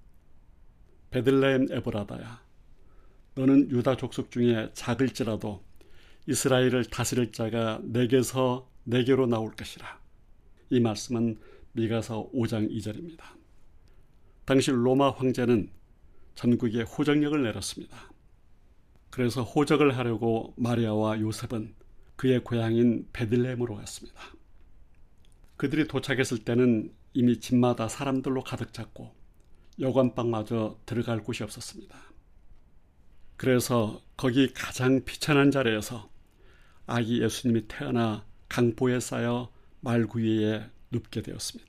베들레헴 에브라다야, 너는 유다 족속 중에 작을지라도 이스라엘을 다스릴 자가 내게서 내게로 나올 것이라. 이 말씀은 미가서 5장 2절입니다. 당시 로마 황제는 전국에 호적령을 내렸습니다. 그래서 호적을 하려고 마리아와 요셉은 그의 고향인 베들레헴으로 갔습니다. 그들이 도착했을 때는 이미 집마다 사람들로 가득 찼고 여관방마저 들어갈 곳이 없었습니다. 그래서 거기 가장 비천한 자리에서 아기 예수님이 태어나 강보에 쌓여 말구이에 눕게 되었습니다.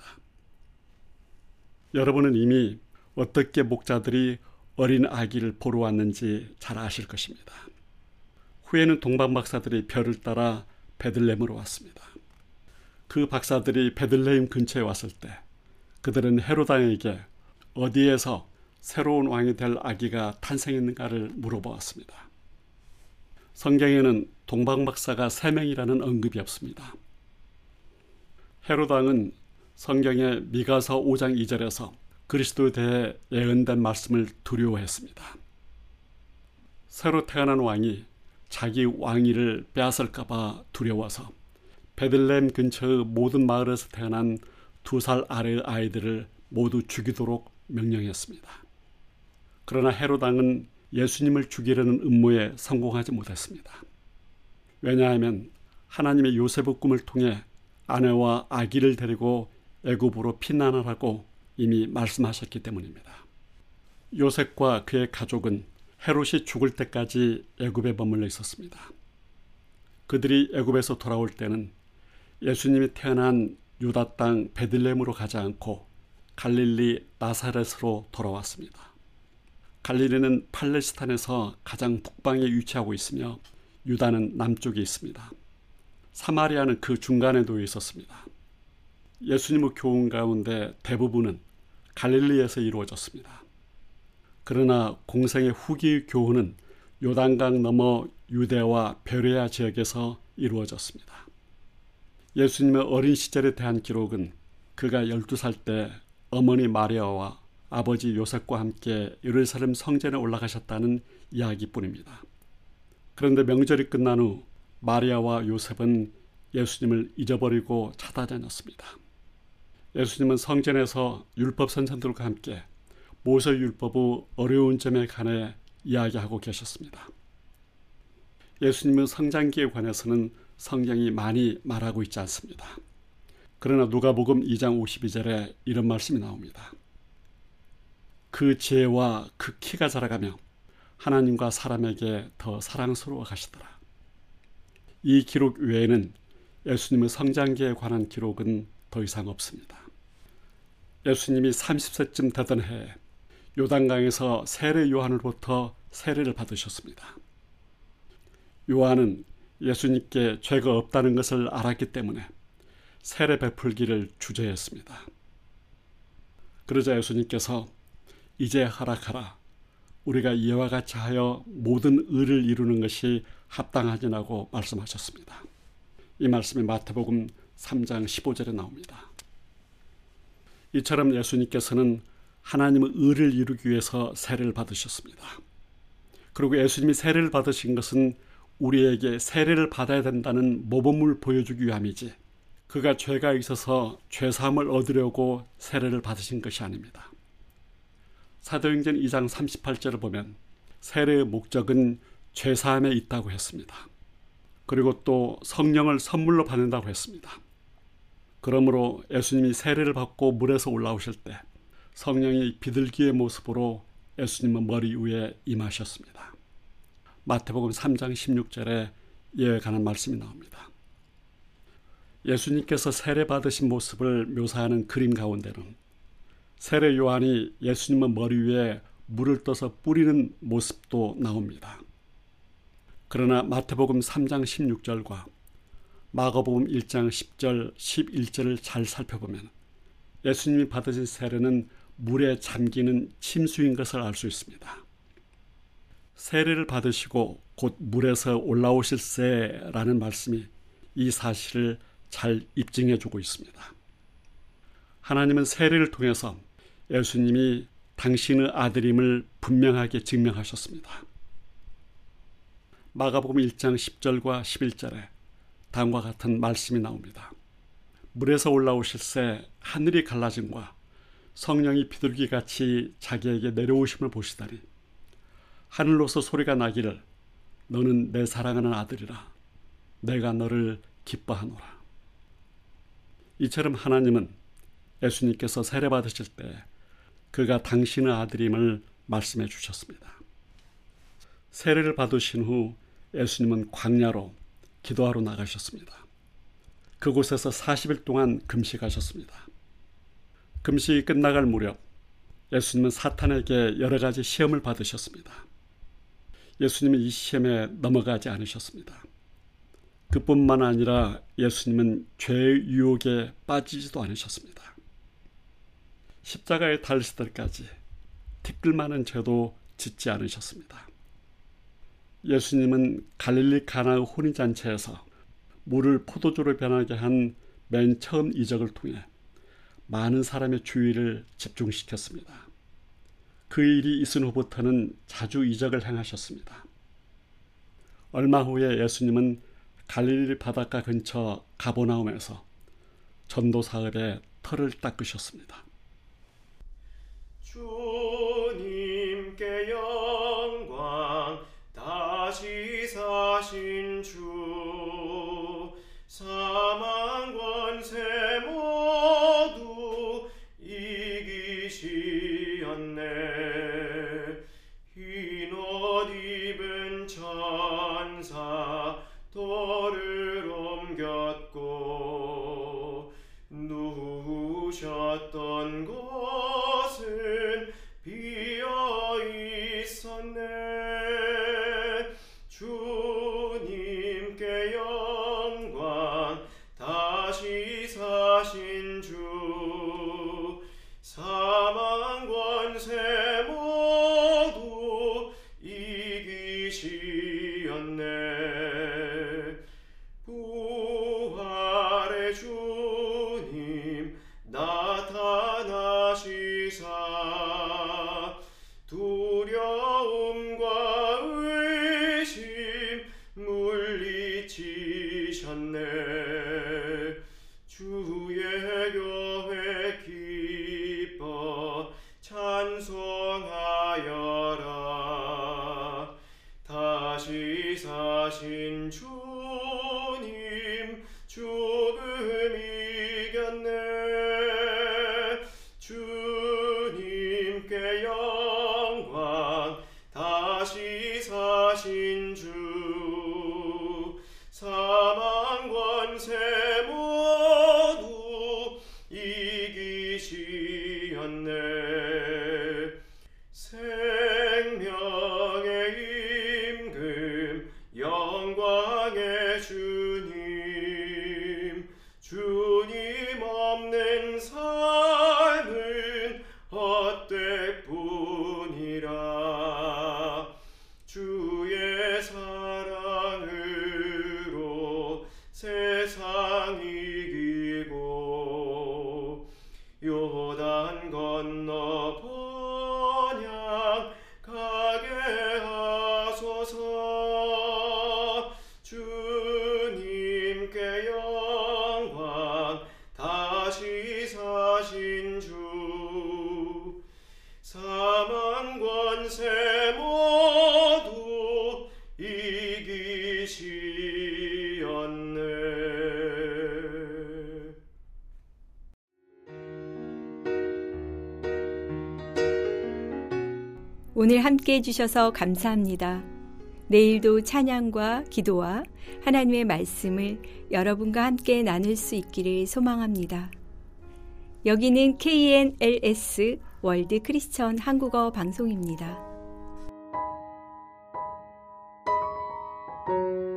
여러분은 이미 어떻게 목자들이 어린 아기를 보러 왔는지 잘 아실 것입니다. 후에는 동방 박사들이 별을 따라 베들레헴으로 왔습니다. 그 박사들이 베들레헴 근처에 왔을 때 그들은 헤롯 왕에게 어디에서 새로운 왕이 될 아기가 탄생했는가를 물어보았습니다. 성경에는 동방 박사가 3명이라는 언급이 없습니다. 헤롯 왕은 성경의 미가서 5장 2절에서 그리스도에 대해 예언된 말씀을 두려워했습니다. 새로 태어난 왕이 자기 왕위를 빼앗을까 봐 두려워서 베들레헴 근처의 모든 마을에서 태어난 2살 아래의 아이들을 모두 죽이도록 명령했습니다. 그러나 헤롯 왕은 예수님을 죽이려는 음모에 성공하지 못했습니다. 왜냐하면 하나님의 요셉의 꿈을 통해 아내와 아기를 데리고 애굽으로 피난하라고 이미 말씀하셨기 때문입니다. 요셉과 그의 가족은 헤롯이 죽을 때까지 애굽에 머물러 있었습니다. 그들이 애굽에서 돌아올 때는 예수님이 태어난 유다 땅 베들레헴으로 가지 않고 갈릴리 나사렛으로 돌아왔습니다. 갈릴리는 팔레스타인에서 가장 북방에 위치하고 있으며 유다는 남쪽에 있습니다. 사마리아는 그 중간에 놓여 있었습니다. 예수님의 교훈 가운데 대부분은 갈릴리에서 이루어졌습니다. 그러나 공생의 후기 교훈은 요단강 너머 유대와 베레아 지역에서 이루어졌습니다. 예수님의 어린 시절에 대한 기록은 그가 12살 때 어머니 마리아와 아버지 요셉과 함께 예루살렘 성전에 올라가셨다는 이야기뿐입니다. 그런데 명절이 끝난 후 마리아와 요셉은 예수님을 잊어버리고 찾아다녔습니다. 예수님은 성전에서 율법 선생들과 함께 모세 율법의 어려운 점에 관해 이야기하고 계셨습니다. 예수님의 성장기에 관해서는 성경이 많이 말하고 있지 않습니다. 그러나 누가복음 2장 52절에 이런 말씀이 나옵니다. 그 지혜와 그 키가 자라가며 하나님과 사람에게 더 사랑스러워 가시더라. 이 기록 외에는 예수님의 성장기에 관한 기록은 더 이상 없습니다. 예수님이 30세쯤 되던 해에 요단강에서 세례 요한으로부터 세례를 받으셨습니다. 요한은 예수님께 죄가 없다는 것을 알았기 때문에 세례 베풀기를 주저했습니다. 그러자 예수님께서 이제 허락하라. 우리가 이와 같이 하여 모든 의를 이루는 것이 합당하니라고 말씀하셨습니다. 이 말씀이 마태복음 3장 15절에 나옵니다. 이처럼 예수님께서는 하나님의 의를 이루기 위해서 세례를 받으셨습니다. 그리고 예수님이 세례를 받으신 것은 우리에게 세례를 받아야 된다는 모범을 보여주기 위함이지 그가 죄가 있어서 죄사함을 얻으려고 세례를 받으신 것이 아닙니다. 사도행전 2장 38절을 보면 세례의 목적은 죄사함에 있다고 했습니다. 그리고 또 성령을 선물로 받는다고 했습니다. 그러므로 예수님이 세례를 받고 물에서 올라오실 때 성령이 비둘기의 모습으로 예수님의 머리 위에 임하셨습니다. 마태복음 3장 16절에 이에 관한 말씀이 나옵니다. 예수님께서 세례받으신 모습을 묘사하는 그림 가운데는 세례 요한이 예수님의 머리 위에 물을 떠서 뿌리는 모습도 나옵니다. 그러나 마태복음 3장 16절과 마가복음 1장 10절, 11절을 잘 살펴보면 예수님이 받으신 세례는 물에 잠기는 침수인 것을 알 수 있습니다. 세례를 받으시고 곧 물에서 올라오실세라는 말씀이 이 사실을 잘 입증해 주고 있습니다. 하나님은 세례를 통해서 예수님이 당신의 아들임을 분명하게 증명하셨습니다. 마가복음 1장 10절과 11절에 다음과 같은 말씀이 나옵니다. 물에서 올라오실새 하늘이 갈라짐과 성령이 비둘기같이 자기에게 내려오심을 보시다니 하늘로서 소리가 나기를 너는 내 사랑하는 아들이라 내가 너를 기뻐하노라. 이처럼 하나님은 예수님께서 세례받으실 때 그가 당신의 아들임을 말씀해 주셨습니다. 세례를 받으신 후 예수님은 광야로 기도하러 나가셨습니다. 그곳에서 40일 동안 금식하셨습니다. 금식이 끝나갈 무렵 예수님은 사탄에게 여러 가지 시험을 받으셨습니다. 예수님은 이 시험에 넘어가지 않으셨습니다. 그뿐만 아니라 예수님은 죄의 유혹에 빠지지도 않으셨습니다. 십자가에 달리실 때까지 티끌만한 죄도 짓지 않으셨습니다. 예수님은 갈릴리 가나의 혼인잔치에서 물을 포도주로 변하게 한 맨 처음 이적을 통해 많은 사람의 주의를 집중시켰습니다. 그 일이 있은 후부터는 자주 이적을 행하셨습니다. 얼마 후에 예수님은 갈릴리 바닷가 근처 가버나움에서 전도 사흘에 털을 닦으셨습니다. 주님께 영광 다시 사신 주 사망 권세 모두 이기시었네. 흰 옷 입은 천사 돌을 옮겼고 누우셨던 곳은 비어 있었네. 주님께 영광 다시 사신 주 사망 권세 모두 이기시었네. 부활의 주님 나타나시사 두려움과 의심 물리치셨네. 주의 교회 기뻐 찬송하여라. 다시 사신 주님 죽음 이겼네. 주님께 영광 다시 사신 주 사망 권세 모두 이기시었네. 생명의 임금 영광의 주님 주님 없는 삶은 헛되뿐이라. 주의 사랑으로 세상 이기고 요단 건너 번향 가게 하소서. 주님께 영광 다시 사신 주 사망 권세 모두 이기시었네. 오늘 함께 해주셔서 감사합니다. 내일도 찬양과 기도와 하나님의 말씀을 여러분과 함께 나눌 수 있기를 소망합니다. 여기는 KNLS 월드 크리스천 한국어 방송입니다.